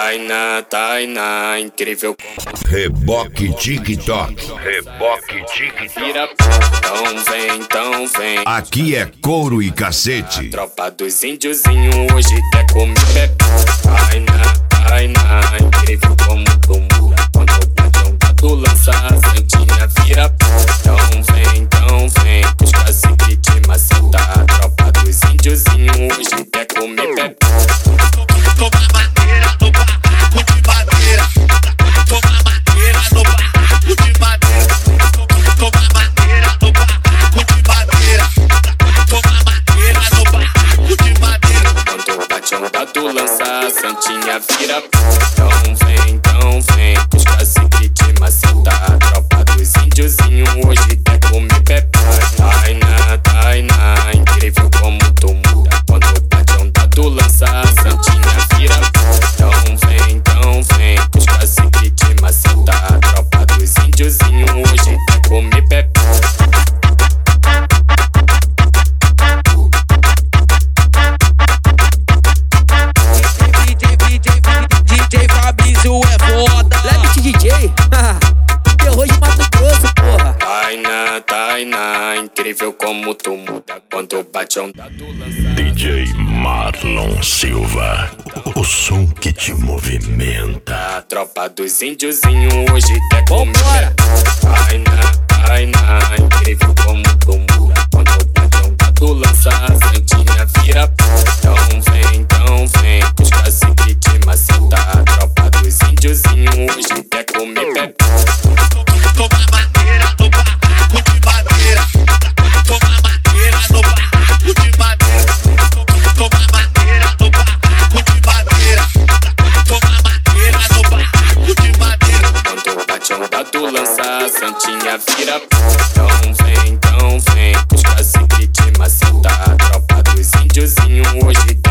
Tainá, incrível como Reboque TikTok. reboque vira. Então vem. Aqui é couro e cacete. Tropa dos índiozinhos hoje quer comer pepe. Tainá, incrível como tumbo. Quando o patrão do lança a santinha vira. Então vem. Os caciques de maceta. Tropa dos índiozinhos hoje quer comer pepe. Toma madeira no barraco de madeira. Toma madeira no barraco de madeira. Toma madeira no barraco de madeira. Toma madeira no barraco de madeira. Quando o patrão do lança a santinha vira. Então vem. Os caciques de maceta. Tropa dos índiozinhos hoje quer comer pepe. Tainá, incrível como tumbo. Quando o patrão do lança a santinha vira. Então vem. Os caciques de maceta. Tropa dos índiozinhos hoje quer comer pepe. DJ Fabrício é foda. Lebit DJ, terror de Mato Grosso, porra. Tainá, incrível como tu muda quando bate a onda do lança. DJ Marlon Silva, o som que te movimenta. A tropa dos índiozinhos hoje quer comer. Vambora. Tainá, incrível como tu muda quando bate a onda do lança. A santinha vira. Então vem. Os caciques de maceta. A tropa dos índiozinhos hoje quer comer pepe. Toma madeira no barraco de madeira. Toma madeira no barraco de madeira. Toma madeira no barraco de madeira. Toma madeira no barraco de madeira. Quando bate a onda do lança, a santinha vira. Então vem. Os caciques de maceta. A tropa dos índiozinhos hoje